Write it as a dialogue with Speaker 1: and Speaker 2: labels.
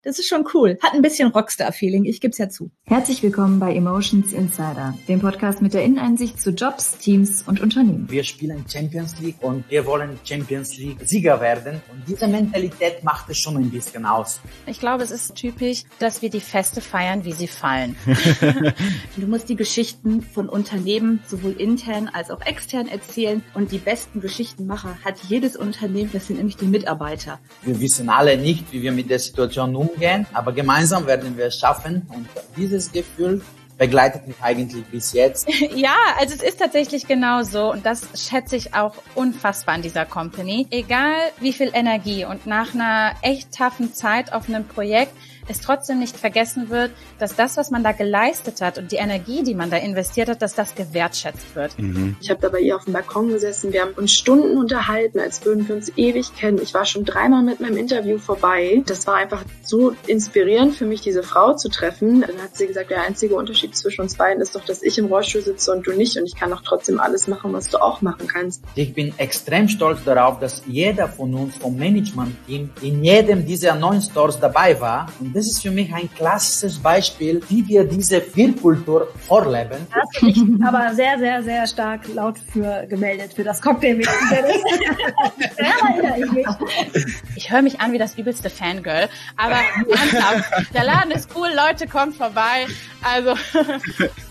Speaker 1: Das ist schon cool. Hat ein bisschen Rockstar-Feeling, ich gebe es ja zu.
Speaker 2: Herzlich willkommen bei Emotions Insider, dem Podcast mit der Inneneinsicht zu Jobs, Teams und Unternehmen.
Speaker 3: Wir spielen Champions League und wir wollen Champions League Sieger werden. Und diese Mentalität macht es schon ein bisschen aus.
Speaker 4: Ich glaube, es ist typisch, dass wir die Feste feiern, wie sie fallen.
Speaker 1: Du musst die Geschichten von Unternehmen sowohl intern als auch extern erzählen. Und die besten Geschichtenmacher hat jedes Unternehmen, das sind nämlich die Mitarbeiter.
Speaker 3: Wir wissen alle nicht, wie wir mit der Situation umgehen, aber gemeinsam werden wir es schaffen. Und dieses Gefühl begleitet mich eigentlich bis jetzt.
Speaker 4: Ja, also es ist tatsächlich genau so und das schätze ich auch unfassbar an dieser Company. Egal wie viel Energie und nach einer echt toughen Zeit auf einem Projekt es trotzdem nicht vergessen wird, dass das, was man da geleistet hat und die Energie, die man da investiert hat, dass das gewertschätzt wird.
Speaker 5: Ich habe da bei ihr auf dem Balkon gesessen, wir haben uns Stunden unterhalten, als würden wir uns ewig kennen. Ich war schon 3-mal mit meinem Interview vorbei. Das war einfach so inspirierend für mich, diese Frau zu treffen. Dann hat sie gesagt, der einzige Unterschied zwischen uns beiden ist doch, dass ich im Rollstuhl sitze und du nicht und ich kann auch trotzdem alles machen, was du auch machen kannst.
Speaker 3: Ich bin extrem stolz darauf, dass jeder von uns vom Management-Team in jedem dieser 9 Stores dabei war. Und das ist für mich ein klassisches Beispiel, wie wir diese Wir-Kultur vorleben.
Speaker 6: Da hast du dich aber sehr, sehr, sehr stark laut für gemeldet, für das Cocktail-Meeting. Da erinnere ich mich.
Speaker 4: Ich höre mich an wie das übelste Fangirl, aber ernsthaft, der Laden ist cool, Leute, kommt vorbei. Also